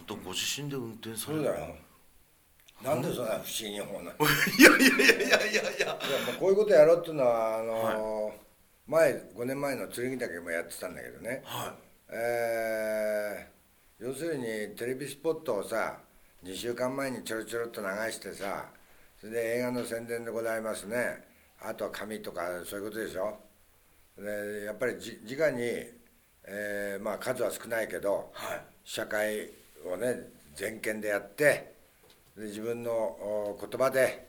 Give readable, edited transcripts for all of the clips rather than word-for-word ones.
とご自身で運転される。 そうだよ。なんでそんな不思議なもんな。 いやいやいやいやいやいや。 いやもうこういうことやろうっていうのは5年前の剣岳もやってたんだけどね、 はい、 要するにテレビスポットをさ2週間前にちょろちょろっと流してさ、それで映画の宣伝でございますね、あとは紙とかそういうことでしょ。でやっぱり直に、まあ数は少ないけど、 はい、 社会をね全県でやって、で自分の言葉で、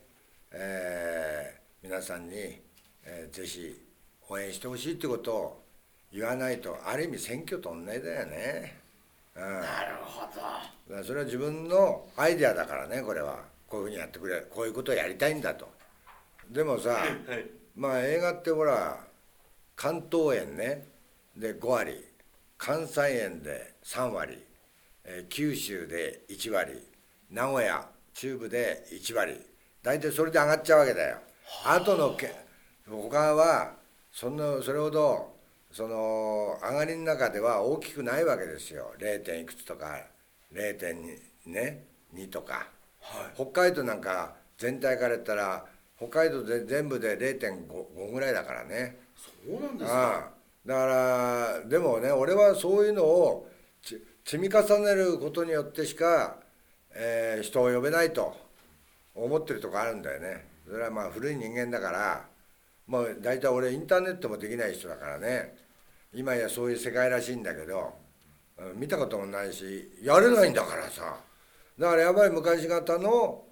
皆さんに、ぜひ応援してほしいってことを言わないと、ある意味選挙と同じだよね。 なるほど。 だからそれは自分のアイデアだからね、これはこういうふうにやってくれ、こういうことをやりたいんだと。でもさ、 はい、 まあ映画ってほら関東円ねで5割、関西円で3割、九州で1割、名古屋中部で1割、大体それで上がっちゃうわけだよ。あとの他はそれほどその上がりの中では大きくないわけですよ。 0. 点いくつとか 0.2 ね2とか、 はい、 北海道なんか全体から言ったら北海道で全部で 0.5 ぐらいだからね。 そうなんですか。 だからでもね、俺はそういうのを積み重ねることによってしか、人を呼べないと思ってるとこあるんだよね。それはまあ古い人間だから、まあ大体俺インターネットもできない人だからね、今やそういう世界らしいんだけど、見たこともないしやれないんだからさ。だからやっぱり昔型の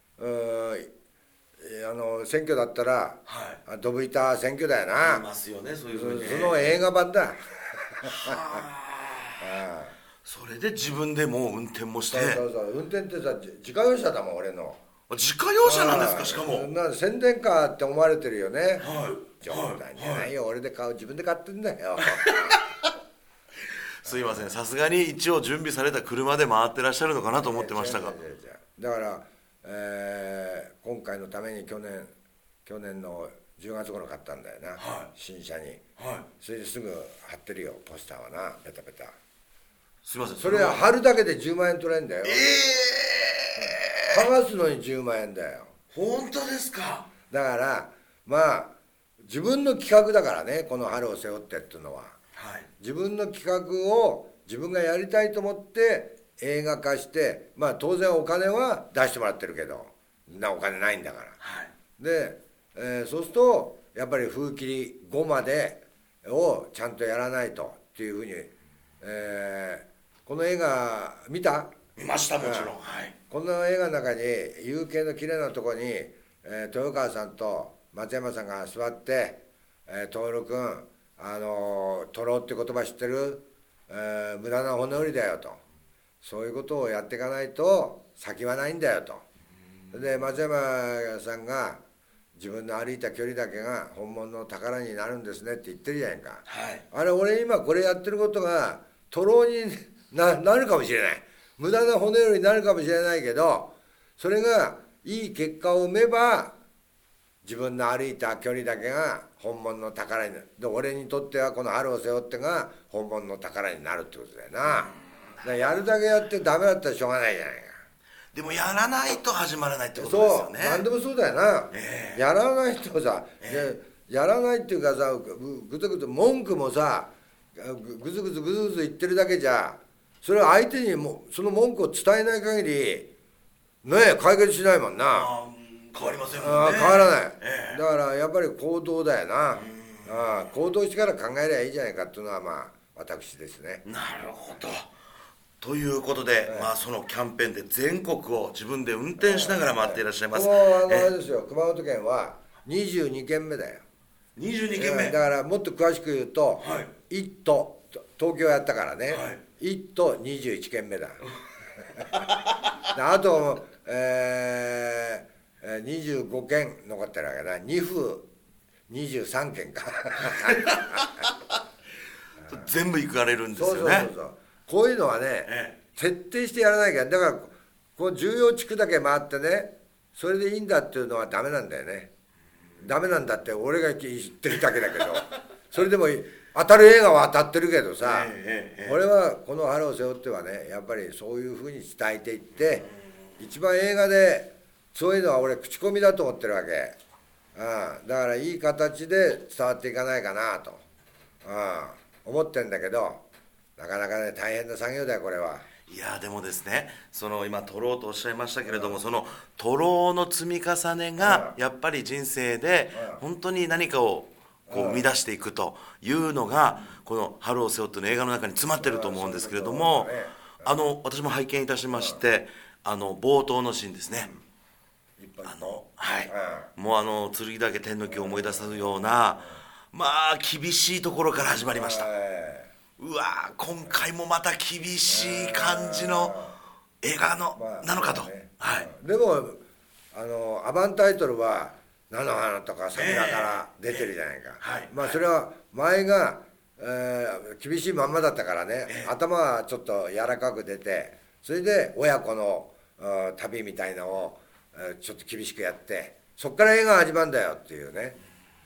選挙だったら、 はい、 ドブ板選挙だよな。 いますよね、そういうふうに。 その映画版だ。 それで自分でもう運転もして。 そう運転ってさ自家用車だもん俺の。 自家用車なんですか。しかも宣伝カーって思われてるよね。 はい、 冗談じゃないよ、俺で自分で買ってんだよ。 すいません、さすがに一応準備された車で回ってらっしゃるのかなと思ってましたが。 だから、今回のために去年の10月頃買ったんだよな、 はい、 新車に、 はい、 それですぐ貼ってるよポスターはな、ペタペタ。 すいません、 それは貼るだけで10万円取れんだよ。剥がすのに10万円だよ。 本当ですか。 だからまあ自分の企画だからね、この春を背負ってっていうのは、 はい、 自分の企画を自分がやりたいと思って映画化して、まあ当然お金は出してもらってるけど、お金ないんだから、 はい、 で、そうするとやっぱり風切り5までをちゃんとやらないとっていうふうに、この映画見た？ 見ました、もちろん。はい、 この映画の中に夕景の綺麗なところに、豊川さんと松山さんが座って「徹君取ろうって言葉知ってる？無駄な骨折りだよ」と。そういうことをやっていかないと先はないんだよと。で松山さんが自分の歩いた距離だけが本物の宝になるんですねって言ってるじゃないか、 はい、 あれ俺今これやってることが徒労になるかもしれない、無駄な骨折りになるかもしれないけど、それがいい結果を生めば自分の歩いた距離だけが本物の宝になる。で俺にとってはこの春を背負ってが本物の宝になるってことだよな。だからやるだけやってダメだったらしょうがないじゃないか。 でもやらないと始まらないってことですよね。 そう、何でもそうだよな、やらないとさ、やらないっていうかさ、ぐずぐず文句もさぐずぐず言ってるだけじゃ、それは相手にもその文句を伝えない限りね解決しないもんな。 変わりませんもんね。 変わらない、だからやっぱり行動だよな。行動してから考えりゃいいじゃないかっていうのはまあ私ですね。 なるほど。ということで、まあそのキャンペーンで全国を自分で運転しながら回っていらっしゃいます。 あれですよ、熊本県は22県目だよ。 22県目。 だからもっと詳しく言うと、1都東京やったからね、1都21県目だ。あと、25県残ってるわけだ。2府23県か。 全部行かれるんですよね。 そうこういうのはね、徹底してやらなきゃ。だからこの重要地区だけ回ってね、それでいいんだっていうのはダメなんだよね。ダメなんだって俺が言ってるだけだけど、それでも当たる映画は当たってるけどさ、 ええ俺はこの春を背負ってはね、やっぱりそういうふうに伝えていって、一番映画でそういうのは俺口コミだと思ってるわけ、だからいい形で伝わっていかないかなと、思ってんだけど、なかなかね大変な作業だよこれは。 いやでもですね、その今取ろうとおっしゃいましたけれども、その取ろうの積み重ねがやっぱり人生で本当に何かをこう生み出していくというのがこの「春を背負って」の映画の中に詰まってると思うんですけれども、私も拝見いたしまして、冒頭のシーンですね、はい、もう剣岳天の木を思い出すような、まあ厳しいところから始まりました。うわ今回もまた厳しい感じの映画なのかと、 でもアバンタイトルは「菜の花」とか「桜」から出てるじゃないか、それは前が、厳しいまんまだったからね、頭はちょっと柔らかく出て、それで親子の旅みたいのをちょっと厳しくやって、そっから映画始まるんだよっていうね。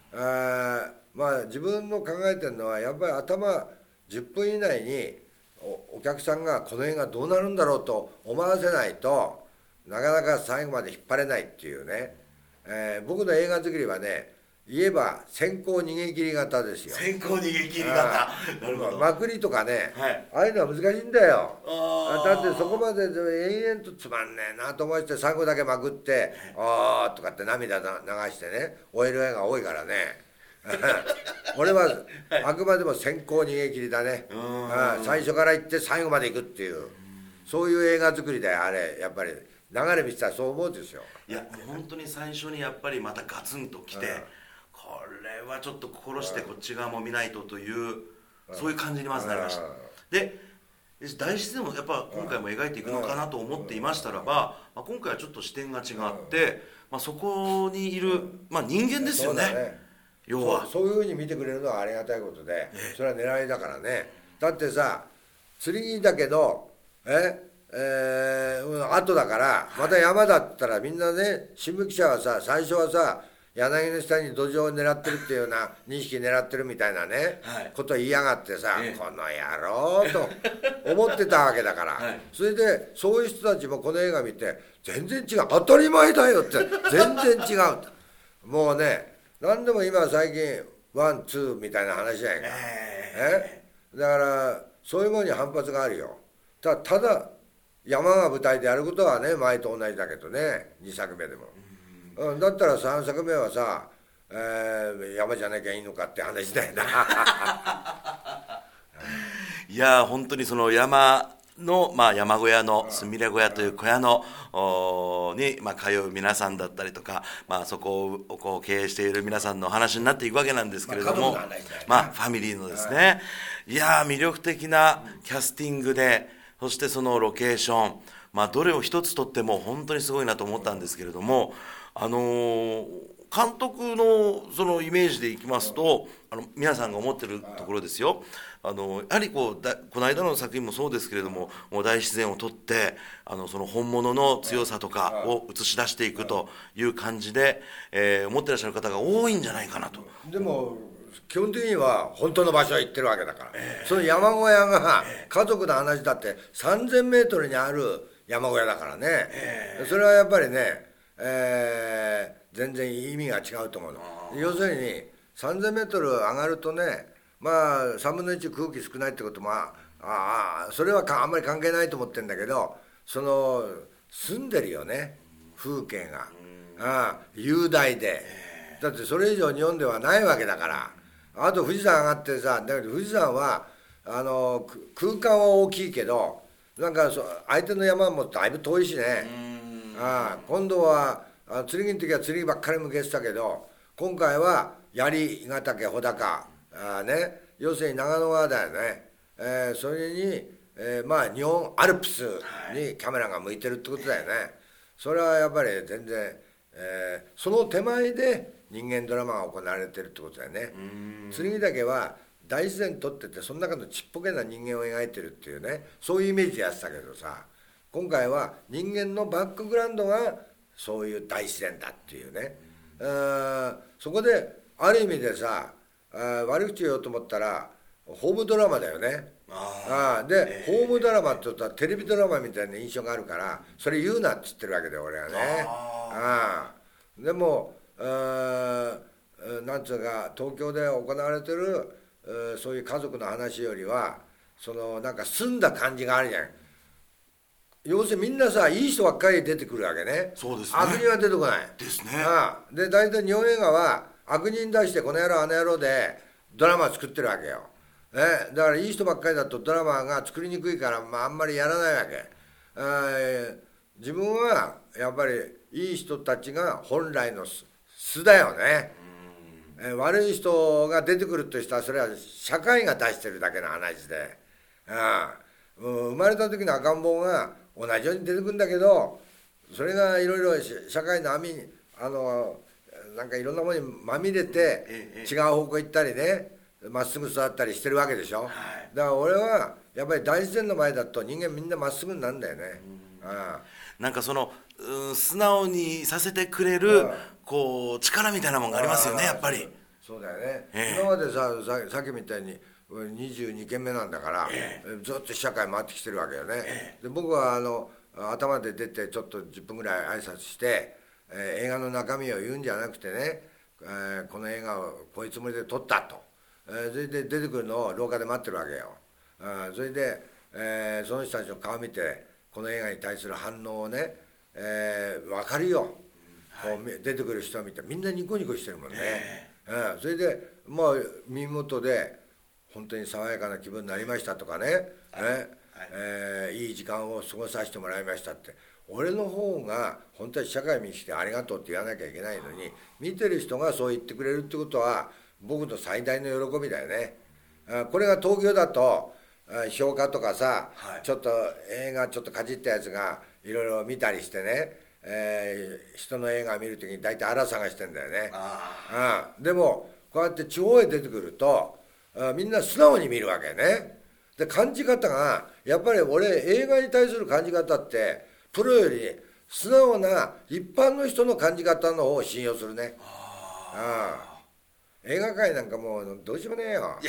自分の考えてるのはやっぱり頭10分以内にお客さんがこの映画どうなるんだろうと思わせないとなかなか最後まで引っ張れないっていうね、僕の映画作りはね、言えば先行逃げ切り型ですよ。 先行逃げ切り型、なるほど。 まくりとかね、ああいうのは難しいんだよ。だってそこまで延々とつまんねえなと思って最後だけまくって「ああ」とかって涙流してね終える映画多いからね俺はあくまでも先行逃げ切りだね。最初から行って最後まで行くっていう、そういう映画作りであれやっぱり流れ見てたらそう思うんですよ。 いやもう本当に最初にやっぱりまたガツンときて、これはちょっと心してこっち側も見ないとという、そういう感じにまずなりました。で大自然をやっぱ今回も描いていくのかなと思っていましたらば、今回はちょっと視点が違って、そこにいる、人間ですよね。要はそういうふうに見てくれるのはありがたいことで、それは狙いだからね。だってさ剣だけど後だからまた山だったらみんなね、新聞記者はさ最初はさ柳の下に土壌を狙ってるっていうような認識狙ってるみたいなね、ことを言いやがってさ、この野郎と思ってたわけだから、それでそういう人たちもこの映画見て全然違う、当たり前だよって全然違うともうね、何でも今最近ワンツーみたいな話じゃないか、だからそういうものに反発があるよ。ただ山が舞台でやることはね前と同じだけどね、2作目でも、だったら3作目はさ、山じゃなきゃいいのかって話だよないや本当にその山の、山小屋のすみれ小屋という小屋のに、通う皆さんだったりとか、そこをこう経営している皆さんの話になっていくわけなんですけれども、ファミリーのですね、いや魅力的なキャスティングで、そしてそのロケーション、どれを一つとっても本当にすごいなと思ったんですけれども、監督のそのイメージでいきますと、皆さんが思ってるところですよ、やはりこの間の作品もそうですけれども、もう大自然を撮ってその本物の強さとかを映し出していくという感じで、思ってらっしゃる方が多いんじゃないかなと。 でも基本的には本当の場所へ行ってるわけだから、その山小屋が家族の話だって3000メートルにある山小屋だからね、それはやっぱりね、全然意味が違うと思うの。要するに3000メートル上がるとね、3分の1空気少ないってこともそれはあんまり関係ないと思ってるんだけど、その住んでるよね、風景が、雄大で、だってそれ以上日本ではないわけだから。あと富士山上がってさ、だけど富士山は空間は大きいけど、なんか相手の山もだいぶ遠いしね。今度は剣の時は剣ばっかり向けてたけど、今回は槍ヶ岳穂高ね、要するに長野川だよね。それに、日本アルプスにカメラが向いてるってことだよね。それはやっぱり全然、その手前で人間ドラマが行われてるってことだよね。剣岳は大自然撮ってて、その中のちっぽけな人間を描いてるっていうね、そういうイメージでやってたけどさ、今回は人間のバックグラウンドがそういう大自然だっていうね、そこである意味でさ、悪口言おうと思ったらホームドラマだよね。で、ホームドラマって言ったらテレビドラマみたいな印象があるから、それ言うなって言ってるわけだよ俺はね。でもなんつうか東京で行われてるそういう家族の話よりはそのなんか澄んだ感じがあるじゃん。要するにみんなさいい人ばっかり出てくるわけね。 そうですね。 悪人は出てこないですね。 で大体日本映画は悪人出してこの野郎あの野郎でドラマ作ってるわけよ。だからいい人ばっかりだとドラマが作りにくいから、あんまりやらないわけ。自分はやっぱりいい人たちが本来の素だよね。悪い人が出てくるとしたらそれは社会が出してるだけの話で、生まれた時の赤ん坊が同じように出てくるんだけど、それがいろいろ社会の網になんかいろんなものにまみれて違う方向行ったりね、まっすぐ育ったりしてるわけでしょ。だから俺はやっぱり大自然の前だと人間みんなまっすぐになるんだよね。 なんかその素直にさせてくれるこう力みたいなもんがありますよね、やっぱり。 そうだよね。今までさっきみたいに22軒目なんだから、ずっと社会回ってきてるわけよね。で僕は頭で出てちょっと10分ぐらい挨拶して、映画の中身を言うんじゃなくてね、この映画をこういうつもりで撮ったと、それで出てくるのを廊下で待ってるわけよ。それで、その人たちの顔見てこの映画に対する反応をね、分かるよ。こう出てくる人を見てみんなニコニコしてるもんね。それでまあ耳元で本当に爽やかな気分になりましたとかね、いい時間を過ごさせてもらいましたって、俺の方が本当に社会に来てありがとうって言わなきゃいけないのに、見てる人がそう言ってくれるってことは僕の最大の喜びだよね。これが東京だと評価とかさ、ちょっと映画ちょっとかじったやつがいろいろ見たりしてね、人の映画見るときに大体あら探してんだよね。でもこうやって地方へ出てくるとみんな素直に見るわけね。で感じ方がやっぱり俺映画に対する感じ方ってプロより素直な一般の人の感じ方の方を信用するね。映画界なんかもうどうしようもねえよ。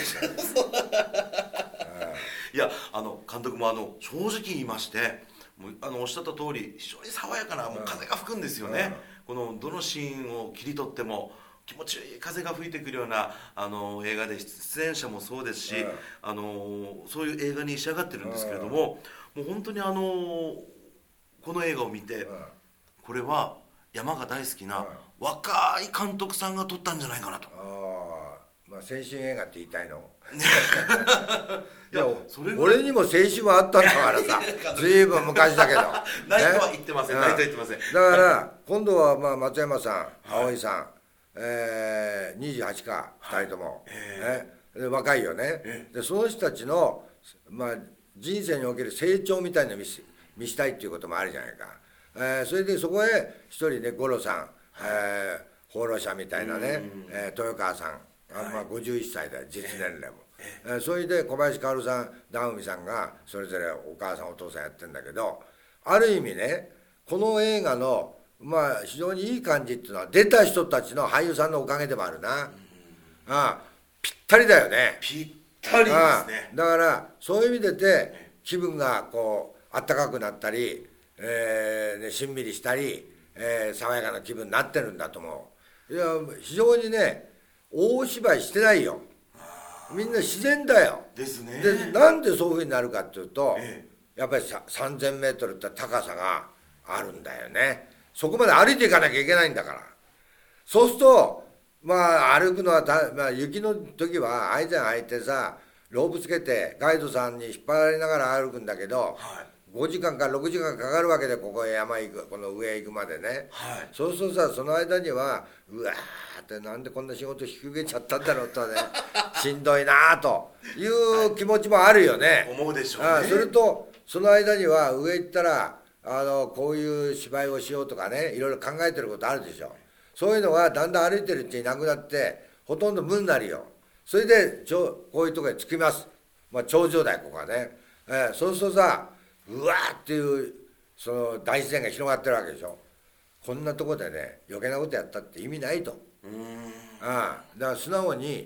いや監督も正直言いまして、もうおっしゃった通り非常に爽やかなもう風が吹くんですよね。このどのシーンを切り取っても気持ちいい風が吹いてくるような映画で、出演者もそうですし、そういう映画に仕上がってるんですけれども、もう本当にこの映画を見て、これは山が大好きな若い監督さんが撮ったんじゃないかなと。 まあ青春映画って言いたいのいやそれ俺にも青春はあったんだからさずいぶん昔だけどないとは言ってません、ないとは言ってません。 だから今度はまあ松山さん、葵さん、28か2人とも、で若いよね。でその人たちの、まあ、人生における成長みたいなのを見したいっていうこともあるじゃないか。それでそこへ一人ね五郎さん、放浪者みたいなね、豊川さん、まあ、51歳だよ実年齢も。それで小林薫さん直美さんがそれぞれお母さんお父さんやってるんだけど、ある意味ねこの映画のまあ非常にいい感じっていうのは出た人たちの俳優さんのおかげでもあるな。ぴったりだよね。 ぴったりですね。 だからそういう意味で気分がこうあったかくなったり、しんみりしたり、爽やかな気分になってるんだと思う。いや非常にね大芝居してないよ。みんな自然だよ。 ですね。 でなんでそういうふうになるかっていうと、やっぱり3000メートルって高さがあるんだよね。そこまで歩いていかなきゃいけないんだから。そうするとまあ歩くのはまあ、雪の時はアイゼン履いてさロープつけてガイドさんに引っ張られながら歩くんだけど、5時間か6時間かかるわけで、ここへ山行く、この上へ行くまでね。そうするとさその間にはうわーってなんでこんな仕事引き受けちゃったんだろうとねしんどいなという気持ちもあるよね。 思うでしょうね。 それとその間には上行ったらこういう芝居をしようとかねいろいろ考えてることあるでしょ。そういうのがだんだん歩いてるうちになくなってほとんど無になるよ。それでこういうところに着きます。まあ頂上だよここはね。そうするとさうわーっていうその大自然が広がってるわけでしょ。こんなところでね余計なことやったって意味ないと。だから素直に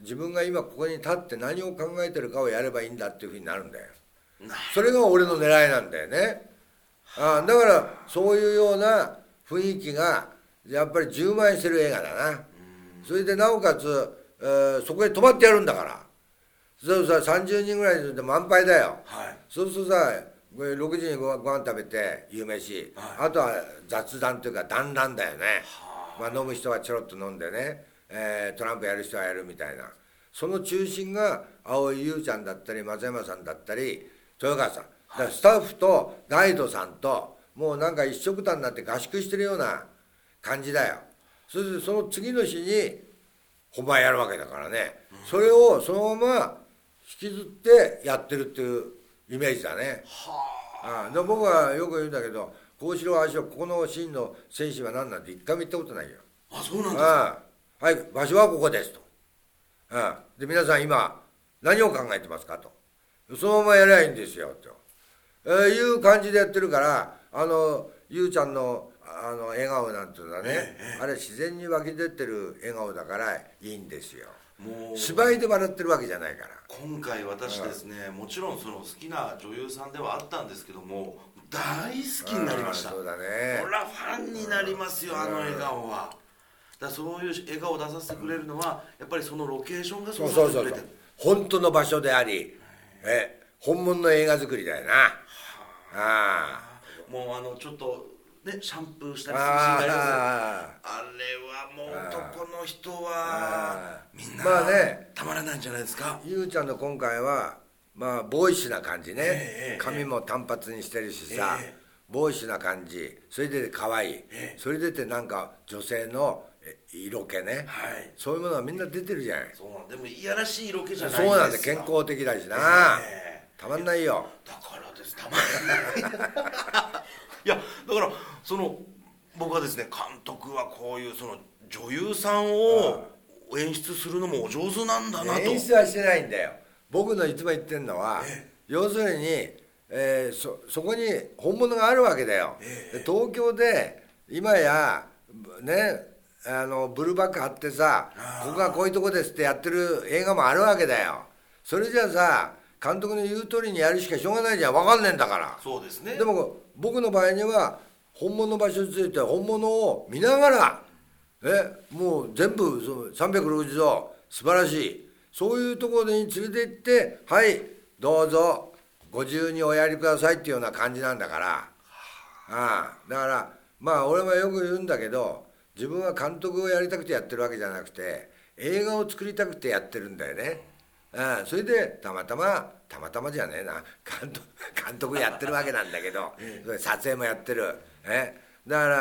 自分が今ここに立って何を考えてるかをやればいいんだっていうふうになるんだよ。それが俺の狙いなんだよね。だからそういうような雰囲気がやっぱり充満してる映画だな。それでなおかつ、そこへ泊まってやるんだから。そうさ30人ぐらいで満杯だよ、はい、そうするとさ6時にご飯食べて夕飯、はい、あとは雑談というか団らんだよね、まあ、飲む人はちょろっと飲んでね、トランプやる人はやるみたいな、その中心が青井優ちゃんだったり松山さんだったり豊川さん、だからスタッフとガイドさんともうなんか一緒くたになって合宿してるような感じだよ。それでその次の日に本番やるわけだからね、それをそのまま引きずってやってるっていうイメージだね。で僕はよく言うんだけど、こうしろああしろ、ここのシーンの選手は何なんて一回も言ったことないよ。 そうなんですか。 はい、場所はここですと。で皆さん今何を考えてますかと。そのままやりゃいいんですよと、いう感じでやってるから、ゆうちゃんの笑顔なんていうのはね、あれ自然に湧き出てる笑顔だからいいんですよ。もう芝居で笑ってるわけじゃないから。 今回私ですね、もちろんその好きな女優さんではあったんですけども、大好きになりました。 そうだね、 これはファンになりますよ、あの笑顔は。だそういう笑顔を出させてくれるのはやっぱりそのロケーションがそうさせてくれてる。 本当の場所であり、本物の映画作りだよな。 もうちょっとね、シャンプーしたりするシーンがありますね。あれはもう男の人はみんな、まあね、たまらないんじゃないですか。 ゆうちゃんの今回はまあボーイッシュな感じね、髪も単発にしてるしさ、ボーイッシュな感じ、それで可愛い、それでてなんか女性の色気ね、そういうものはみんな出てるじゃない。 そうでもいやらしい色気じゃないんですよ。そうなんだ、健康的だしな、たまんないよ。 だからです、たまんないいやだから僕はですね、監督はこういうその女優さんを演出するのもお上手なんだなと。 演出はしてないんだよ。僕のいつも言ってるのは、要するに、そこに本物があるわけだよ。東京で今やね、ブルーバック貼ってさ、ここがこういうとこですってやってる映画もあるわけだよ。それじゃあさ、監督の言う通りにやるしかしょうがないじゃん、分かんねえんだから。 そうですね。 でも僕の場合には本物の場所について本物を見ながら、もう全部360度素晴らしい、そういうところに連れて行って、はいどうぞご自由におやりくださいっていうような感じなんだから。だからまあ俺もよく言うんだけど、自分は監督をやりたくてやってるわけじゃなくて、映画を作りたくてやってるんだよね。それでたまたまじゃねえな、監督やってるわけなんだけど撮影もやってる、だから、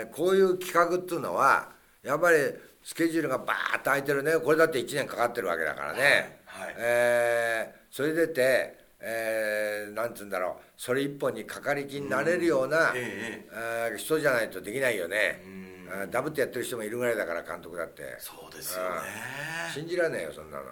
こういう企画っていうのはやっぱりスケジュールがバーッと空いてるね。これだって1年かかってるわけだからね、それでて、なんつうんだろう、それ一本にかかりきになれるような、人じゃないとできないよね。ダブってやってる人もいるぐらいだから、監督だって。 そうですよね。 信じられないよそんなの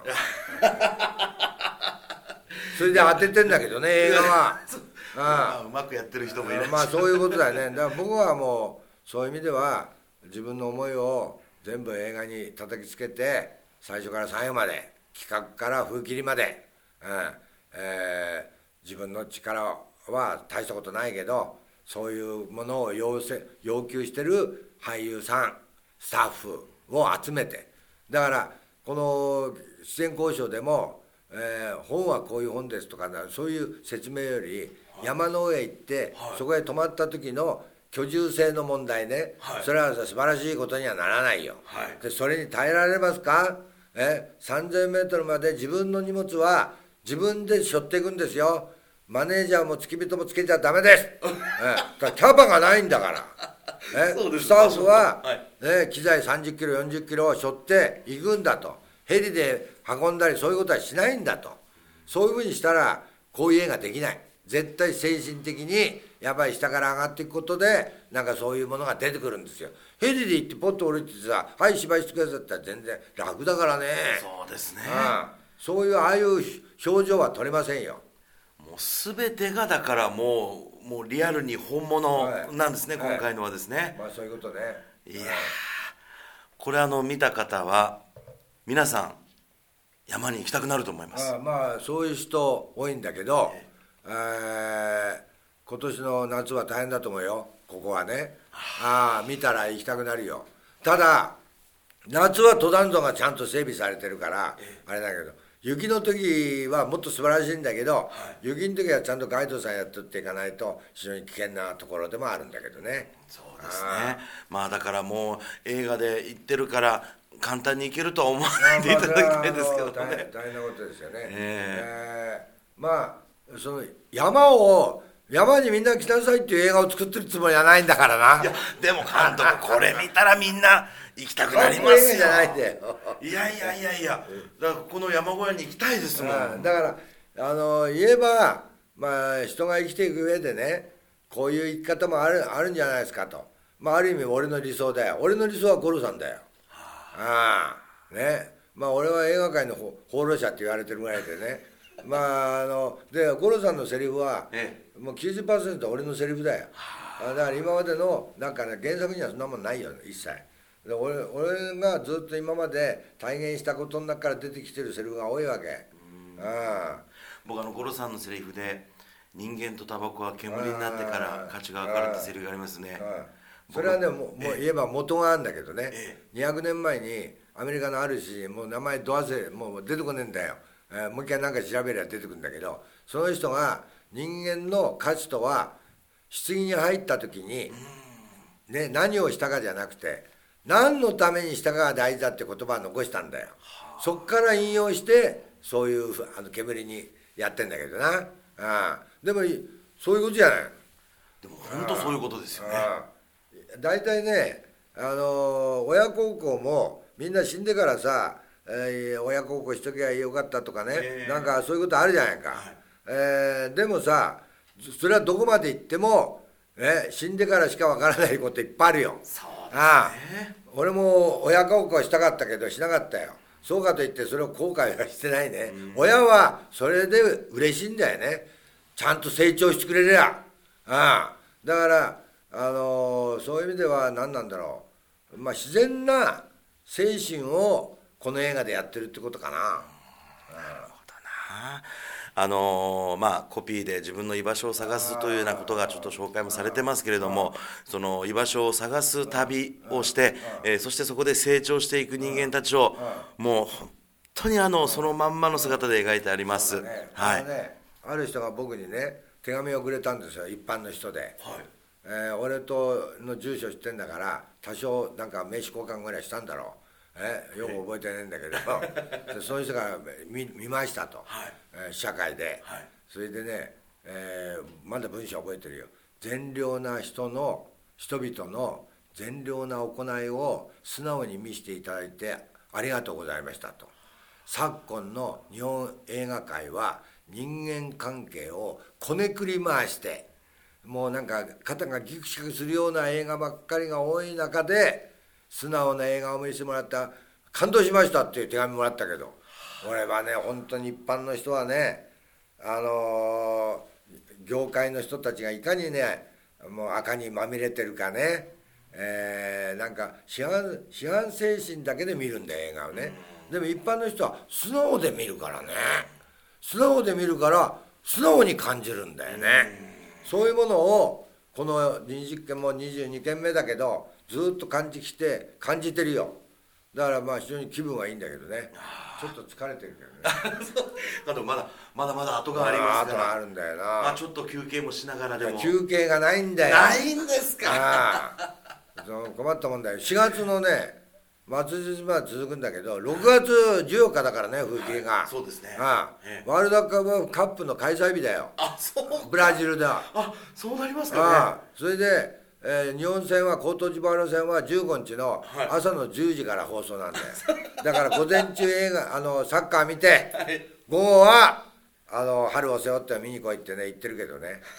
それで当ててんだけどね、映画はうまくやってる人もいる。 まあそういうことだよね。だから僕はもうそういう意味では自分の思いを全部映画に叩きつけて、最初から最後まで、企画から風切りまで、自分の力は大したことないけど、そういうものを要求してる俳優さんスタッフを集めて、だからこの出演交渉でも、本はこういう本ですとか、そういう説明より、山の上行って、そこへ泊まった時の居住性の問題ね、それは素晴らしいことにはならないよ、でそれに耐えられますか。3000メートルまで自分の荷物は自分で背負っていくんですよ。マネージャーも付き人もつけちゃダメです、キャパがないんだからスタッフは、機材30キロ40キロを背負っていくんだと、ヘリで運んだりそういうことはしないんだと。そういうふうにしたらこういう映画できない。絶対精神的にやっぱり下から上がっていくことで、なんかそういうものが出てくるんですよ。ヘリで行ってポッと降りてさ、はい芝居してくださったら全然楽だからね。 そうですね。 そういうああいう表情は撮れませんよ。 もう全てがだからもうリアルに本物なんですね、今回のはですね。 まあそういうことね。 いやこれ見た方は皆さん山に行きたくなると思います。 まあそういう人多いんだけど、今年の夏は大変だと思うよ、ここはね。見たら行きたくなるよ。ただ夏は登山道がちゃんと整備されてるからあれだけど、雪の時はもっと素晴らしいんだけど、雪の時はちゃんとガイドさんやっとっていかないと非常に危険なところでもあるんだけどね。 そうですね。まあだからもう映画で行ってるから簡単に行けるとは思わないでいただきたいですけどね。 大変なことですよね。まあその山にみんな来なさいっていう映画を作ってるつもりはないんだからな。 いやでも監督これ見たらみんな行きたくなりますよ。 じゃないんだよ。 いやだからこの山小屋に行きたいですもん。 だから言えば、まあ人が生きていく上でね、こういう生き方もあるんじゃないですかと。まあある意味俺の理想だよ。俺の理想はゴルさんだよ。ね。まあ俺は映画界の放浪者って言われてるぐらいでね。まあでゴロさんのセリフはもう 90% 俺のセリフだよ。だから今までのなんかね、原作にはそんなもんないよ一切。で俺がずっと今まで体現したことの中から出てきてるセリフが多いわけ。 僕ゴロさんのセリフで人間とタバコは煙になってから価値が分かるってセリフがありますね。 それはね、もう言えば元があるんだけどね、200年前にアメリカのあるし、もう名前ど忘れ、もう出てこねえんだよ。もう一回なんか調べれば出てくるんだけど、その人が人間の価値とは棺に入った時に、ね、何をしたかじゃなくて何のためにしたかが大事だって言葉を残したんだよ。そっから引用してそういう煙にやってんだけどな。でもそういうことじゃない。 でも本当そういうことですよね。 大体ね、親孝行もみんな死んでからさ、親孝行しときゃよかったとかね、なんかそういうことあるじゃないか。でもさ、それはどこまで行っても、死んでからしかわからないこといっぱいあるよ。俺も親孝行したかったけどしなかったよ。そうかといってそれを後悔はしてないね。親はそれで嬉しいんだよね。ちゃんと成長してくれりゃ。だからそういう意味では何なんだろう、まあ、自然な精神をこの映画でやってるってことかな。 なるほどな。まあコピーで自分の居場所を探すというようなことがちょっと紹介もされてますけれども、その居場所を探す旅をして、そしてそこで成長していく人間たちをもう本当にそのまんまの姿で描いてあります。 ある人が僕にね手紙をくれたんですよ、一般の人で。俺との住所知ってんだから多少なんか名刺交換ぐらいしたんだろう。よく覚えてないんだけどそういう人が見ましたと、社会で。それでね、まだ文章覚えてるよ。善良な人々の善良な行いを素直に見せていただいてありがとうございましたと。昨今の日本映画界は人間関係をこねくり回してもうなんか肩がギクシクするような映画ばっかりが多い中で素直な映画を見せてもらった感動しましたっていう手紙もらったけど、俺はね本当に一般の人はね業界の人たちがいかにねもう赤にまみれてるかね、なんか批判精神だけで見るんだよ映画をね。でも一般の人は素直で見るからね、素直で見るから素直に感じるんだよね。そういうものをこの20件も22件目だけどずっと感じてるよ。だからまあ非常に気分はいいんだけどね、ちょっと疲れてるけどねまだ後がありますから。 後があるんだよな。 まあちょっと休憩もしながらでも。 休憩がないんだよ。 ないんですか。 困ったもんだよ。4月のね末日まで続くんだけど6月14日だからね風景が。 そうですね。 ワールドカップの開催日だよ。ブラジルでは。 そうなりますかね。 それで日本戦はコートジボワール戦は15日の朝の10時から放送なんだよ。だから午前中サッカー見て、午後は春を背負って見に来いってね言ってるけどね。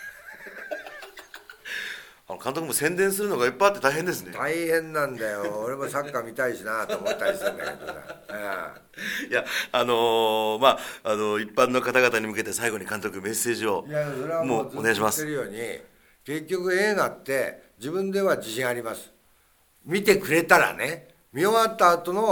監督も宣伝するのがいっぱいあって大変ですね。 大変なんだよ。俺もサッカー見たいしなと思ったりするんだけどさ。 いやまあ一般の方々に向けて最後に監督メッセージをもうお願いします。 言ってるように結局映画って自分では自信あります。見てくれたらね、見終わった後の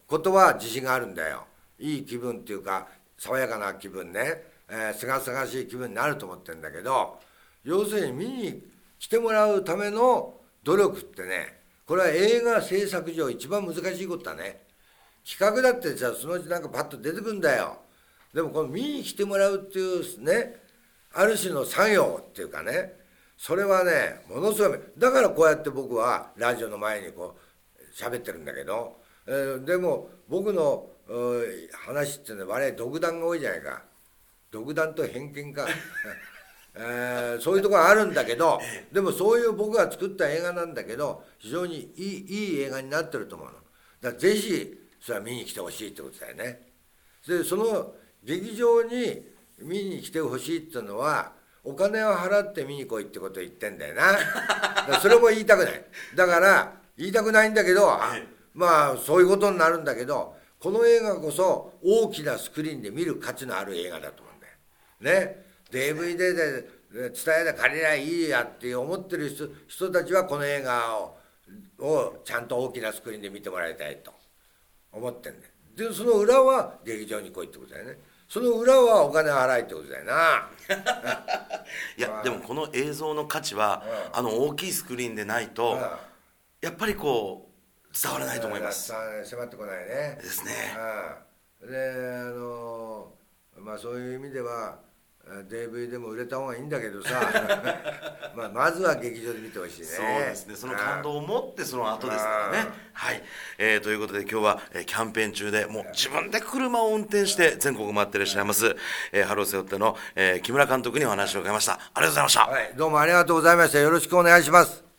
ことは自信があるんだよ。いい気分っていうか爽やかな気分ね、すがすがしい気分になると思ってるんだけど、要するに見に来てもらうための努力ってね、これは映画制作上一番難しいことだね。企画だってさ、そのうちなんかパッと出てくるんだよ。でもこの見に来てもらうっていうね、ある種の作業っていうかね、それはねものすごい。だからこうやって僕はラジオの前にこう喋ってるんだけど、でも僕の話っていうのは我々独断が多いじゃないか。独断と偏見かそういうところがあるんだけど、でもそういう僕が作った映画なんだけど、非常にいい映画になってると思うの。だからぜひそれは見に来てほしいってことだよね。でその劇場に見に来てほしいっていうのは、お金を払って見に来いってことを言ってんだよな。だからそれも言いたくない。だから言いたくないんだけど、まあそういうことになるんだけど、この映画こそ大きなスクリーンで見る価値のある映画だと思うんだよね。DVD で伝えで借りりゃいいやって思ってる人たちはこの映画をちゃんと大きなスクリーンで見てもらいたいと思ってんだよ。でその裏は劇場に来いってことだよね。その裏はお金を払いってことだよな。 いやでもこの映像の価値は、大きいスクリーンでないと、やっぱりこう伝わらないと思います。 迫ってこないね。 ですね。 でまあそういう意味では DVD でも売れた方がいいんだけどさまずは劇場で見てほしいね。 そうですね。その感動を持ってその後ですからね。はい、ということで今日はキャンペーン中でもう自分で車を運転して全国回っていらっしゃいます、春を背負っての、木村監督にお話を伺いました。ありがとうございました。 はい、どうもありがとうございました。よろしくお願いします。